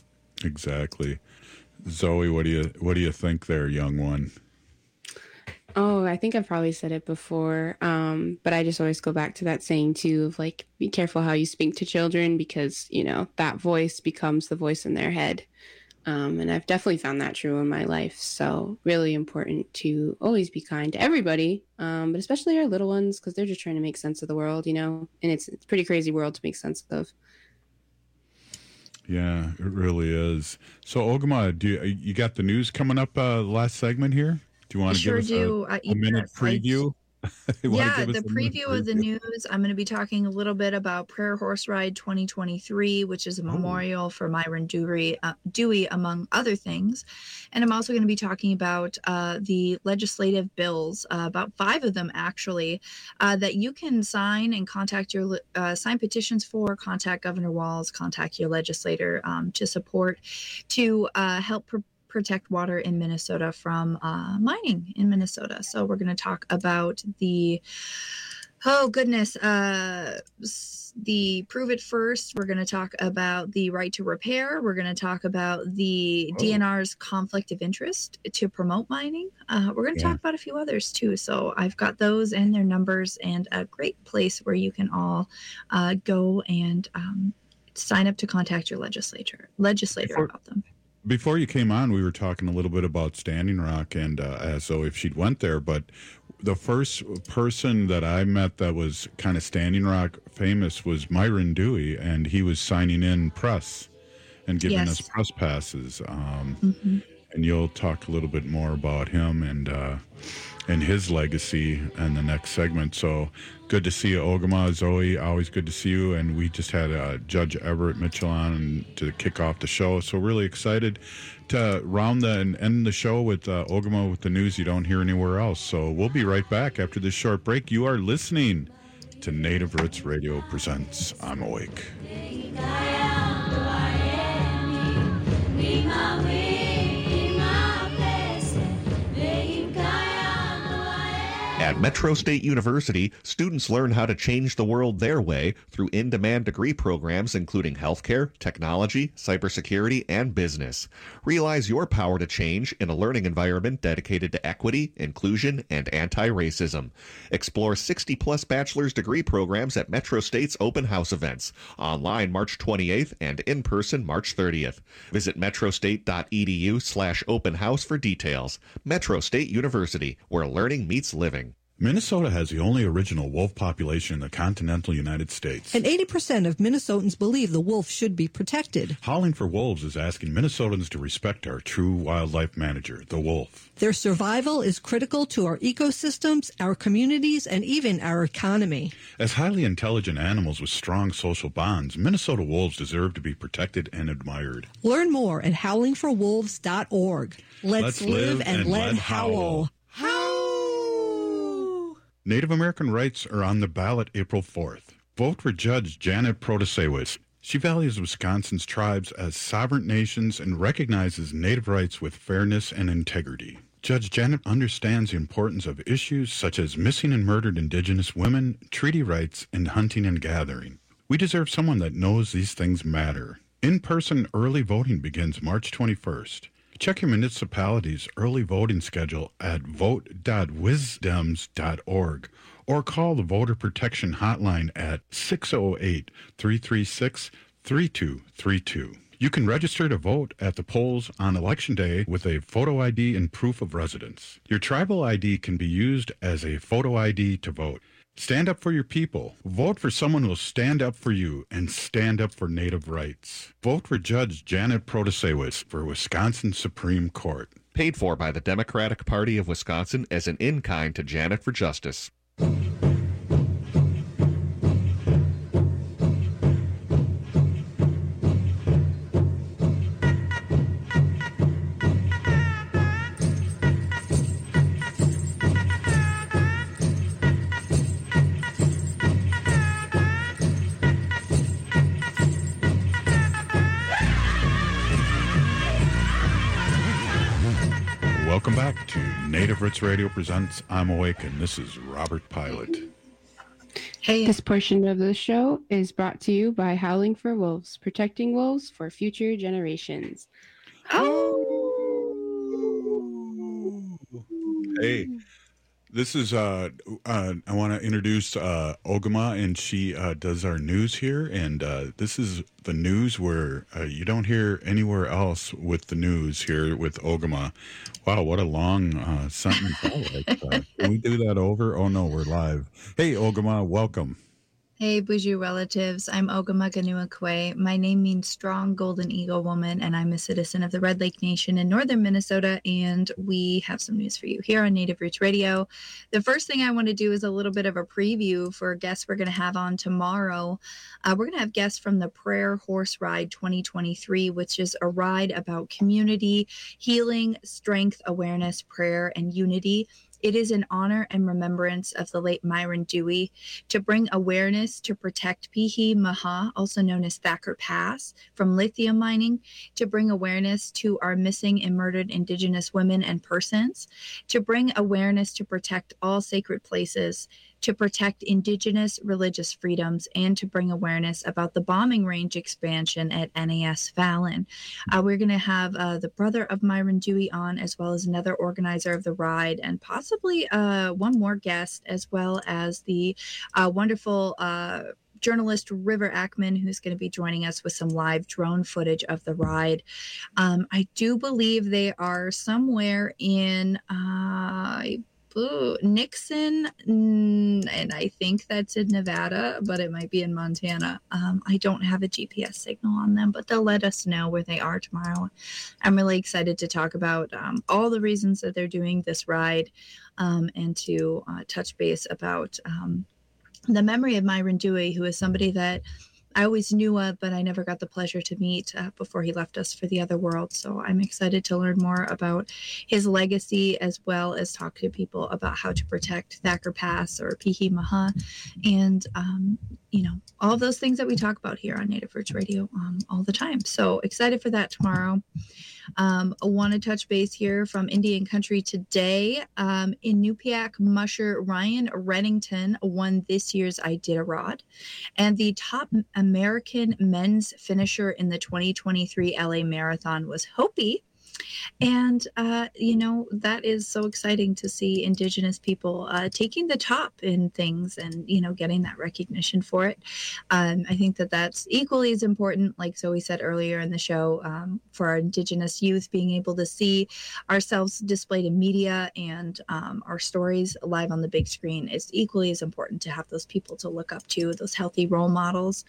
Exactly. Zoe, what do you think there, young one? Oh, I think I've probably said it before, but I just always go back to that saying too of like, be careful how you speak to children because, that voice becomes the voice in their head. And I've definitely found that true in my life. So really important to always be kind to everybody, but especially our little ones because they're just trying to make sense of the world, and it's a pretty crazy world to make sense of. Yeah, it really is. So, Ogama, you got the news coming up last segment here? Do you want to give us a minute preview? Yeah, the preview of the news. I'm going to be talking a little bit about Prayer Horse Ride 2023, which is a memorial for Myron Dewey, among other things. And I'm also going to be talking about the legislative bills, about 5 of them actually, that you can sign and contact your sign petitions for, contact Governor Walz, contact your legislator to support, to help protect water in Minnesota from mining in Minnesota. So we're going to talk about the Prove It First. We're going to talk about the right to repair. We're going to talk about the DNR's conflict of interest to promote mining. We're going to talk about a few others too. So I've got those and their numbers and a great place where you can all go and sign up to contact your legislator about them. Before you came on, we were talking a little bit about Standing Rock and so if she'd went there, but the first person that I met that was kind of Standing Rock famous was Myron Dewey, and he was signing in press and giving us press passes. And you'll talk a little bit more about him and his legacy in the next segment. So good to see you, Ogama. Zoe, always good to see you. And we just had Judge Everett Mitchell on to kick off the show. So really excited to and end the show with Ogama with the news you don't hear anywhere else. So we'll be right back after this short break. You are listening to Native Roots Radio presents I'm Awake. At Metro State University, students learn how to change the world their way through in-demand degree programs including healthcare, technology, cybersecurity, and business. Realize your power to change in a learning environment dedicated to equity, inclusion, and anti-racism. Explore 60-plus bachelor's degree programs at Metro State's open house events, online March 28th and in person March 30th. Visit metrostate.edu/open house for details. Metro State University, where learning meets living. Minnesota has the only original wolf population in the continental United States. And 80% of Minnesotans believe the wolf should be protected. Howling for Wolves is asking Minnesotans to respect our true wildlife manager, the wolf. Their survival is critical to our ecosystems, our communities, and even our economy. As highly intelligent animals with strong social bonds, Minnesota wolves deserve to be protected and admired. Learn more at howlingforwolves.org. Let's live and let howl. Native American rights are on the ballot April 4th. Vote for Judge Janet Protasewicz. She values Wisconsin's tribes as sovereign nations and recognizes Native rights with fairness and integrity. Judge Janet understands the importance of issues such as missing and murdered Indigenous women, treaty rights, and hunting and gathering. We deserve someone that knows these things matter. In-person early voting begins March 21st. Check your municipality's early voting schedule at vote.wisdems.org or call the Voter Protection Hotline at 608-336-3232. You can register to vote at the polls on Election Day with a photo ID and proof of residence. Your tribal ID can be used as a photo ID to vote. Stand up for your people. Vote for someone who will stand up for you and stand up for Native rights. Vote for Judge Janet Protasewicz for Wisconsin Supreme Court. Paid for by the Democratic Party of Wisconsin as an in-kind to Janet for Justice. Welcome back to Native Roots Radio presents I'm Awake, and this is Robert Pilot. Hey. This portion of the show is brought to you by Howling for Wolves, protecting wolves for future generations. Hey, This is I want to introduce Ogama, and she does our news here, and this is the news where you don't hear anywhere else with the news here with Ogama. Wow, what a long sentence that was. Can we do that over? Oh no, we're live. Hey Ogama, welcome. Hey, Buju relatives. I'm Ogama Ganuakwe. My name means strong golden eagle woman, and I'm a citizen of the Red Lake Nation in northern Minnesota, and we have some news for you here on Native Roots Radio. The first thing I want to do is a little bit of a preview for guests we're going to have on tomorrow. We're going to have guests from the Prayer Horse Ride 2023, which is a ride about community, healing, strength, awareness, prayer, and unity. It is in honor and remembrance of the late Myron Dewey, to bring awareness to protect Pihi Maha, also known as Thacker Pass, from lithium mining, to bring awareness to our missing and murdered Indigenous women and persons, to bring awareness to protect all sacred places, to protect Indigenous religious freedoms, and to bring awareness about the bombing range expansion at NAS Fallon. We're going to have the brother of Myron Dewey on, as well as another organizer of the ride, and possibly one more guest, as well as the wonderful journalist River Ackman, who's going to be joining us with some live drone footage of the ride. I do believe they are somewhere in Nixon, and I think that's in Nevada, but it might be in Montana. I don't have a GPS signal on them, but they'll let us know where they are tomorrow. I'm really excited to talk about all the reasons that they're doing this ride, and to touch base about the memory of Myron Dewey, who is somebody that I always knew of, but I never got the pleasure to meet before he left us for the other world. So I'm excited to learn more about his legacy, as well as talk to people about how to protect Thacker Pass or Pihi Maha, and all of those things that we talk about here on Native Roots Radio all the time. So excited for that tomorrow. I want to touch base here from Indian Country today. In Nupiaq, musher Ryan Reddington won this year's Iditarod, and the top American men's finisher in the 2023 LA Marathon was Hopi. And, that is so exciting to see Indigenous people taking the top in things and, getting that recognition for it. I think that that's equally as important, like Zoe said earlier in the show, for our Indigenous youth being able to see ourselves displayed in media and our stories live on the big screen. It's equally as important to have those people to look up to, those healthy role models.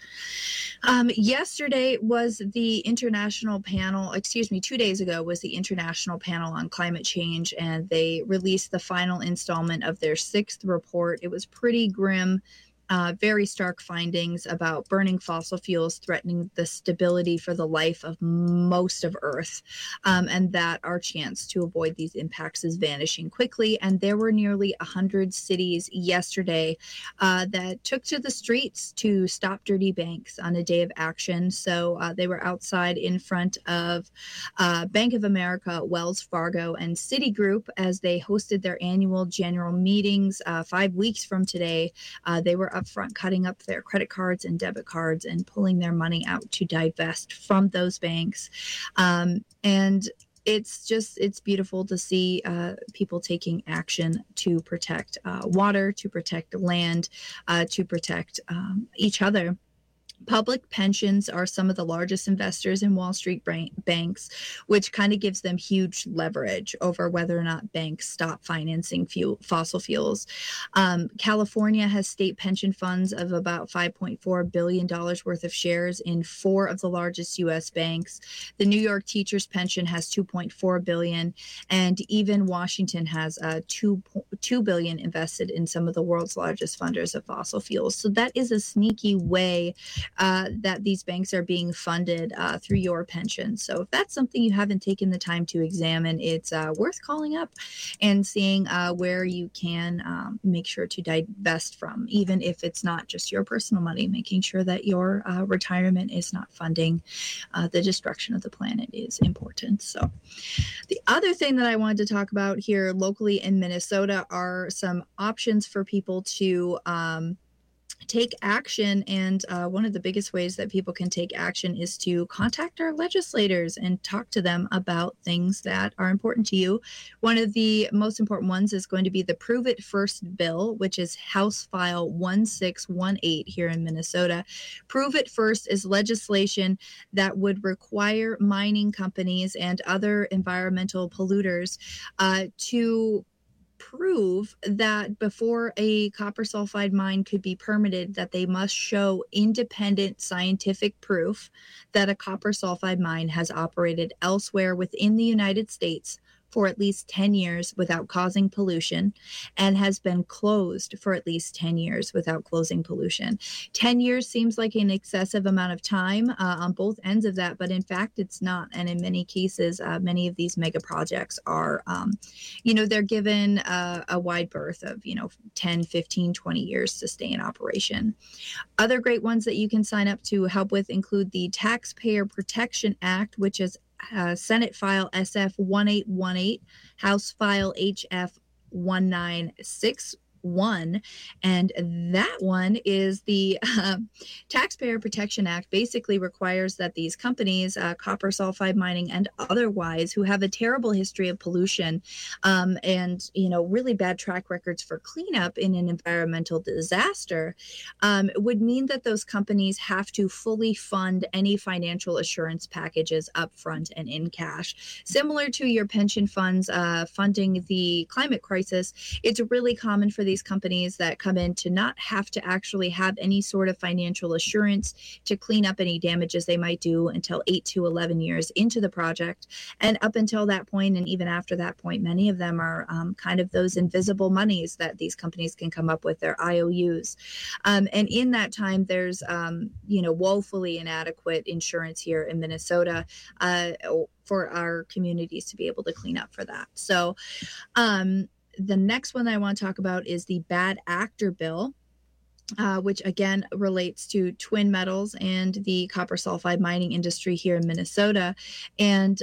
Yesterday was the international panel, 2 days ago was the International Panel on Climate Change, and they released the final installment of their 6th report. It was pretty grim. Very stark findings about burning fossil fuels threatening the stability for the life of most of Earth, and that our chance to avoid these impacts is vanishing quickly. And there were nearly 100 cities yesterday that took to the streets to stop dirty banks on a day of action. So they were outside in front of Bank of America, Wells Fargo, and Citigroup as they hosted their annual general meetings 5 weeks from today. They were up front cutting up their credit cards and debit cards and pulling their money out to divest from those banks. And it's beautiful to see people taking action to protect water, to protect land, to protect each other. Public pensions are some of the largest investors in Wall Street banks, which kind of gives them huge leverage over whether or not banks stop financing fossil fuels. California has state pension funds of about $5.4 billion worth of shares in 4 of the largest U.S. banks. The New York teachers' pension has $2.4 billion, and even Washington has $2 billion invested in some of the world's largest funders of fossil fuels. So that is a sneaky way that these banks are being funded through your pension. So if that's something you haven't taken the time to examine, it's worth calling up and seeing where you can make sure to divest from, even if it's not just your personal money, making sure that your retirement is not funding the destruction of the planet is important. So the other thing that I wanted to talk about here locally in Minnesota are some options for people to take action. And one of the biggest ways that people can take action is to contact our legislators and talk to them about things that are important to you. One of the most important ones is going to be the Prove It First bill, which is House File 1618 here in Minnesota. Prove It First is legislation that would require mining companies and other environmental polluters to prove that before a copper sulfide mine could be permitted, that they must show independent scientific proof that a copper sulfide mine has operated elsewhere within the United States for at least 10 years without causing pollution and has been closed for at least 10 years without causing pollution. 10 years seems like an excessive amount of time on both ends of that, but in fact, it's not. And in many cases, many of these mega projects are, they're given a wide berth of, 10, 15, 20 years to stay in operation. Other great ones that you can sign up to help with include the Taxpayer Protection Act, which is Senate File SF 1818, House File HF 1961, and that one is the Taxpayer Protection Act. Basically requires that these companies, copper sulfide mining and otherwise, who have a terrible history of pollution and really bad track records for cleanup in an environmental disaster, would mean that those companies have to fully fund any financial assurance packages upfront and in cash. Similar to your pension funds funding the climate crisis, it's really common for these companies that come in to not have to actually have any sort of financial assurance to clean up any damages they might do until 8 to 11 years into the project. And up until that point, and even after that point, many of them are kind of those invisible monies that these companies can come up with, their IOUs. And in that time, there's, woefully inadequate insurance here in Minnesota for our communities to be able to clean up for that. So, the next one that I want to talk about is the Bad Actor Bill, which again relates to twin metals and the copper sulfide mining industry here in Minnesota. And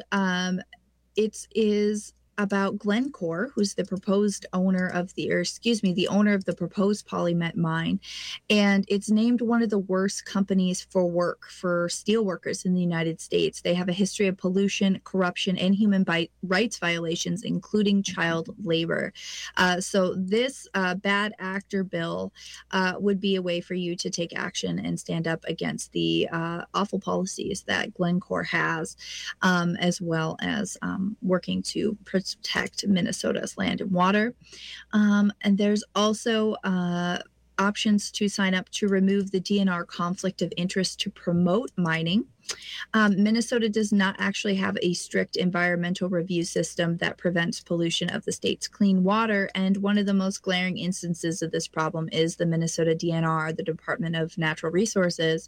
it is about Glencore, who's the proposed owner of the owner of the proposed Polymet mine. And it's named one of the worst companies for work for steel workers in the United States. They have a history of pollution, corruption, and human rights violations, including child labor. So this Bad Actor Bill would be a way for you to take action and stand up against the awful policies that Glencore has, as well as working to protect Minnesota's land and water. And there's also options to sign up to remove the DNR conflict of interest to promote mining. Minnesota does not actually have a strict environmental review system that prevents pollution of the state's clean water. And one of the most glaring instances of this problem is the Minnesota DNR, the Department of Natural Resources.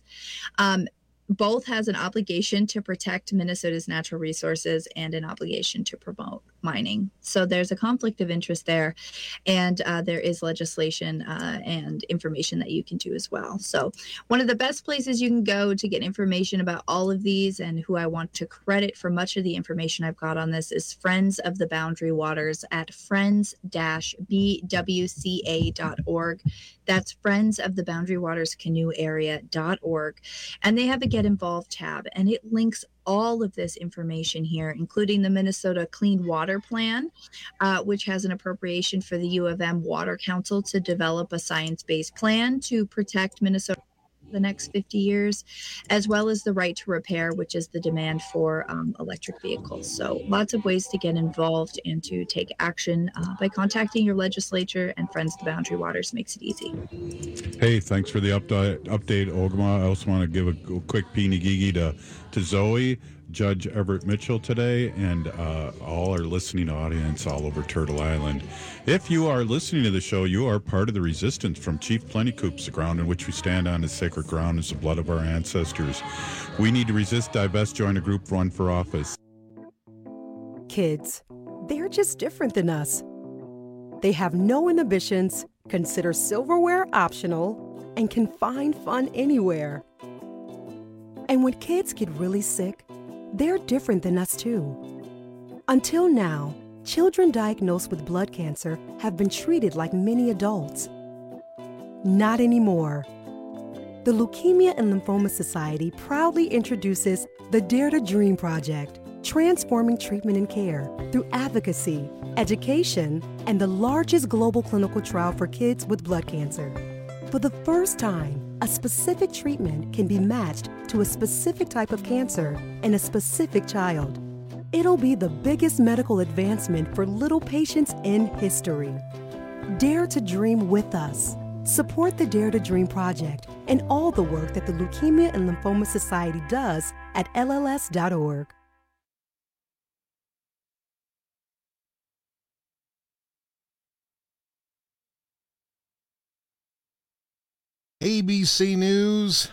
Both has an obligation to protect Minnesota's natural resources and an obligation to promote mining. So there's a conflict of interest there, and there is legislation and information that you can do as well. So one of the best places you can go to get information about all of these, and who I want to credit for much of the information I've got on this, is Friends of the Boundary Waters at friends-bwca.org. That's Friends of the Boundary Waters Canoe Area.org. And they have a Get Involved tab, and it links all of this information here, including the Minnesota Clean Water Plan, which has an appropriation for the U of M Water Council to develop a science-based plan to protect Minnesota the next 50 years, as well as the right to repair, which is the demand for electric vehicles. So lots of ways to get involved and to take action by contacting your legislature, and Friends of the Boundary Waters makes it easy. Hey, thanks for the update, Ogma. I also want to give a quick peeny-geegy to Zoe, Judge Everett Mitchell today, and all our listening audience all over Turtle Island. If you are listening to the show, you are part of the resistance from Chief Plentycoops. The ground in which we stand on is sacred ground. It's the blood of our ancestors. We need to resist, divest, join a group, run for office. Kids, they're just different than us. They have no inhibitions, consider silverware optional, and can find fun anywhere. And when kids get really sick, they're different than us too. Until now, children diagnosed with blood cancer have been treated like many adults. Not anymore. the Leukemia and Lymphoma Society proudly introduces the Dare to Dream Project, transforming treatment and care through advocacy, education, and the largest global clinical trial for kids with blood cancer. For the first time, a specific treatment can be matched to a specific type of cancer in a specific child. It'll be the biggest medical advancement for little patients in history. Dare to dream with us. Support the Dare to Dream Project and all the work that the Leukemia and Lymphoma Society does at LLS.org. ABC News,